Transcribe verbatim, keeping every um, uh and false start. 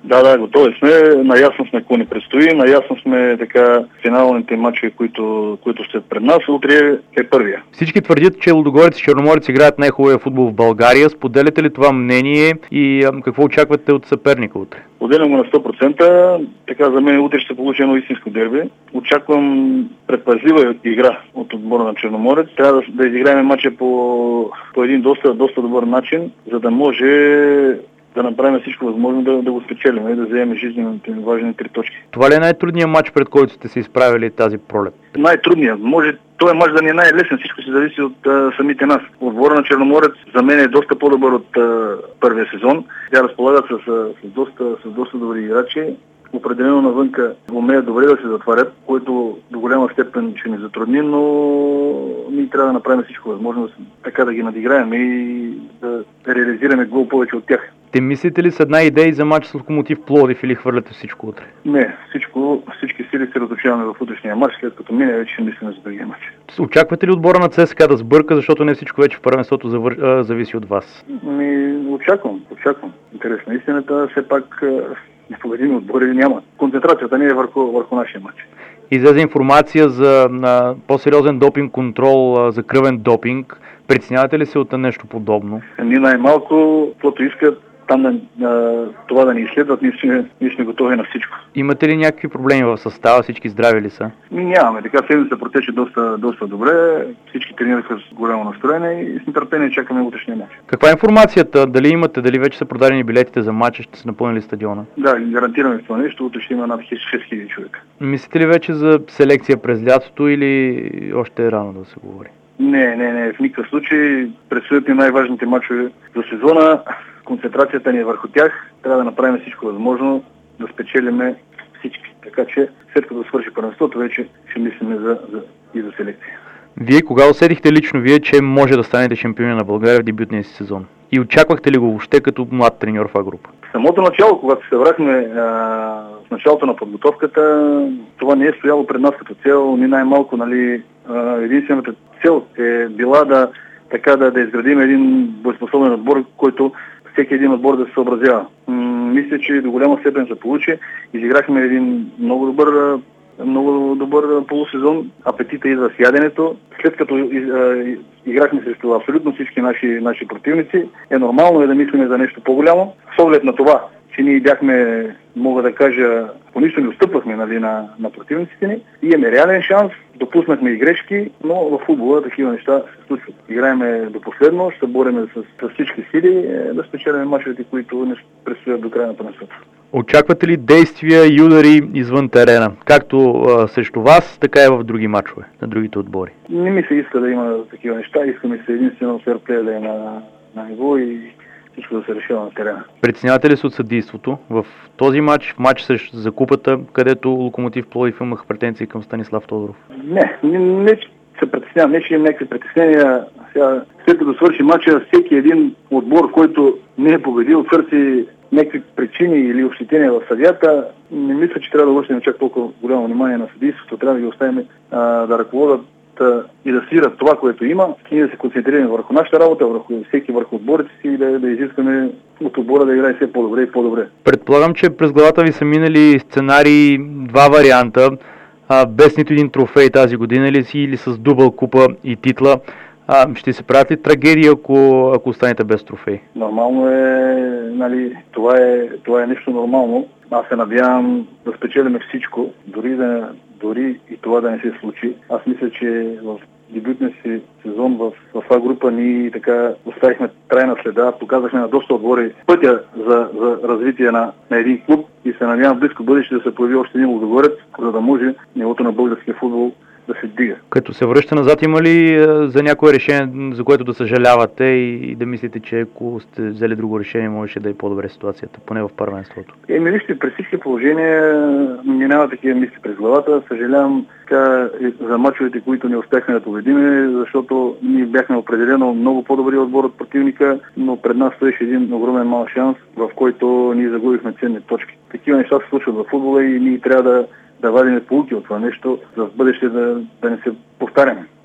Да, да, готови сме. Наясно сме какво ни предстои. Наясно сме така финалните матчи, които, които ще пред нас. Утре е първия. Всички твърдят, че Лудогорец и Черноморец играят най-хубавия футбол в България. Споделяте ли това мнение и а, какво очаквате от съперника утре? Поделям го на сто процента. Така за мен утре ще получи едно истинско дерби. Очаквам предпазлива игра от отбора на Черноморец. Трябва да, да изиграем матча по, по един доста, доста добър начин, за да може да направим всичко възможно да, да го спечелим и да вземем жизнените важни три точки. Това ли е най-трудният матч, пред който сте се изправили тази пролет? Най-трудният. Може този матч да ни е най-лесен. Всичко се зависи от а, самите нас. Отбора на Черноморец за мен е доста по-добър от а, първия сезон. Тя разполага с, с, с, доста, с доста добри играчи. Определено навънка умеят добре да се затварят, което до голяма степен ще ни затрудни, но ние трябва да направим всичко възможно така да ги надиграем и да реализираме гол повече от тях. Те мислите ли с една идея за матч с Локомотив Пловдив или хвърляте всичко утре? Не, всичко, всички сили се разучаваме в утрешния матч, след като мине вече ще мислим за другия матч. Очаквате ли отбора на ЦСКА да сбърка, защото не всичко вече в първенството завър... а, зависи от вас? Ми, очаквам, очаквам. Интересна истината, все пак непобедими отбори няма. Концентрацията не е върху, върху нашия матч. Излезе информация за а, по-сериозен допинг контрол, а, за кръвен допинг. Притеснявате ли се от нещо подобно? Ние най-малко, каквото искат, там да, а, това да ни изследват, ние сме, ние сме готови на всичко. Имате ли някакви проблеми в състава? Всички здрави ли са? Ние нямаме. Така седмица протече доста, доста добре. Всички тренираха с голямо настроение и с нетърпение чакаме утрешния мач. Каква е информацията? Дали имате, дали вече са продадени билетите за матча, ще са напълнили стадиона? Да, гарантираме това нещо. Утре ще има над шест хиляди човека. Мислите ли вече за селекция през лятото или още е рано да се говори? Не, не, не. В никакъв случай. Предстоят ни най-важните мачове за сезона. Концентрацията ни е върху тях. Трябва да направим всичко възможно да спечелиме всички. Така че след като свърши първенството, вече ще мислим за, за, и за селекция. Вие кога усетихте лично вие, че може да станете шампиони на България в дебютния си сезон? И очаквахте ли го въобще като млад треньор в А-група? В самото начало, когато се събрахме в началото на подготовката, това не е стояло пред нас като цел, ни най-малко, нали, а, единствената цел е била да, така, да, да изградим един боеспособен отбор, който всеки един отбор да се съобразява. М- мисля, че до голяма степен се получи. Изиграхме един много добър, много добър полусезон. Апетита идва с яденето. След като играхме срещу абсолютно всички наши, наши противници, е нормално е да мислим за нещо по-голямо. С оглед на това, че ние бяхме, мога да кажа, по нищо не отстъпвахме, нали, на, на противниците ни. И имаме реален шанс, допуснахме и грешки, но в футбола такива неща се случват. Играеме до последно, ще се бореме с, с всички сили да спечелим мачовете, които не предстоят до края на първенството. Очаквате ли действия и удари извън терена, както а, срещу вас, така и в други мачове на другите отбори? Не ми се иска да има такива неща, искаме се единствено ферплея да е на, на ниво и всичко да се решава на терена. Притеснявате ли се от съдийството в този матч, в матч срещу за купата, където Локомотив Пловдив имаха претенции към Станислав Тодоров? Не, не, не че се притеснявам, не че имам някакви притеснения. Сега, след като свърши матча, всеки един отбор, който не е победил, търси някакви причини или ощетения в съдията. Не мисля, че трябва да вършим чак толкова голямо внимание на съдийството. Трябва да ги оставим а, да ръководят и да свират това, което има, и да се концентрираме върху нашата работа, върху всеки върху отборите си и да, да изискаме от отбора да играе все по-добре и по-добре. Предполагам, че през главата ви са минали сценарии, два варианта, а, без нито един трофей тази година или, си, или с дубъл купа и титла. А, ще се правят ли трагедия, ако, ако останете без трофей? Нормално е, нали, това е, това е нещо нормално. Аз се надявам да спечелиме всичко, дори, да, дори и това да не се случи. Аз мисля, че в дебютния си сезон в, в А-група ние така оставихме трайна следа, показахме на доста отбори пътя за, за развитие на, на един клуб и се надявам в близко бъдеще да се появи още един Лудогорец, за да може нивото на българския футбол да се дига. Като се връща назад, има ли за някое решение, за което да съжалявате и да мислите, че ако сте взели друго решение, можеше да е по-добре ситуацията, поне в първенството? Еми, вижте, при всички положения минава такива мисли през главата. Съжалявам така, за мачовете, които не успяхме да победиме, защото ние бяхме определено много по-добри отбор от противника, но пред нас стоеше един огромен мал шанс, в който ние загубихме ценни точки. Такива неща се случват в футбола и ние трябва да да вадим поуки от това нещо, за в бъдеще да, да не се повтаряме.